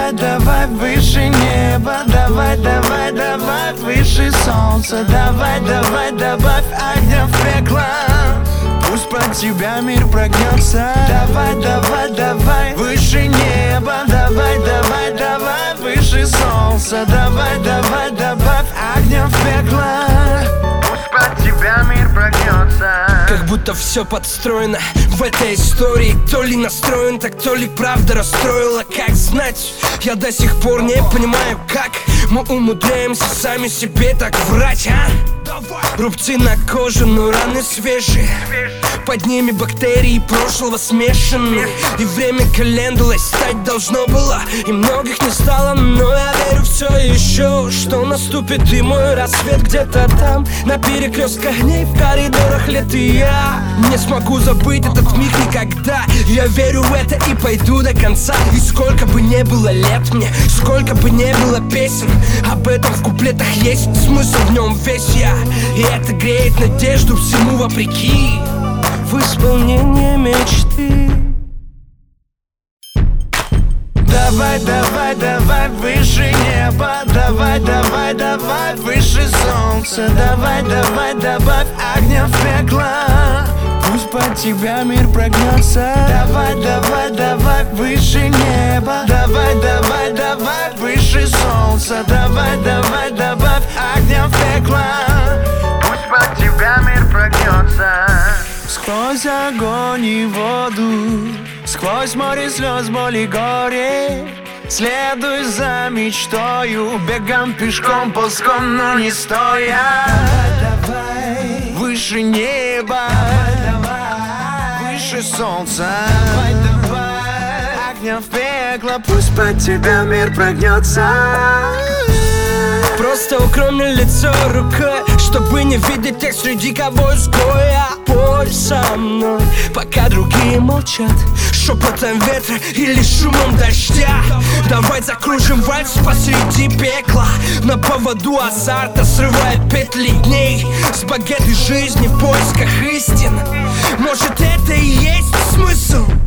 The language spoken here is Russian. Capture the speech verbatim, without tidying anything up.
Давай, давай выше неба, давай, давай, давай выше солнца. Давай, давай, добавь огня в пекло, пусть под тебя мир прогнется. Давай, давай, давай выше неба, давай, давай, давай выше солнца. Давай, давай, добавь огня в пекло, пусть под тебя мир прогнется. Как будто все подстроено в этой истории. То ли настроен так, то ли правда расстроила. Как знать, я до сих пор не понимаю, как мы умудряемся сами себе так врать, а? Рубцы на коже, но раны свежие, под ними бактерии прошлого смешаны. И время календулой стать должно было, и многих не стало. Но я верю все еще, что наступит и мой рассвет где-то там, на перекрестках огней, в коридорах лет. И я не смогу забыть этот миг никогда. Я верю в это и пойду до конца. И сколько бы не было лет мне, сколько бы не было песен, об этом в куплетах есть смысл, в нем весь я. И это греет надежду всему вопреки, в исполнении мечты. Давай, давай, давай выше неба, давай, давай, давай выше солнца. Давай, давай, добавь огня в пекло, пусть под тебя мир прогнется. Давай, давай, давай выше неба, давай, давай, давай выше солнца. Давай, давай, добавь огня в пекло, пусть под тебя мир прогнется. Сквозь огонь и воду, сквозь море слез, боли, горе, следуй за мечтою, бегом, пешком, ползком, но не стоя. Давай, давай, выше неба, давай, выше солнца. Давай, давай, огня в пекло, пусть под тебя мир прогнется. Просто укрой мне лицо рукой, чтобы не видеть тех, среди кого изгоя. Пой со мной, пока другие молчат, шепотом ветра или шумом дождя. Давай закружим вальс посреди пекла, на поводу азарта, срывая петли дней, с багеты жизни в поисках истин. Может, это и есть смысл?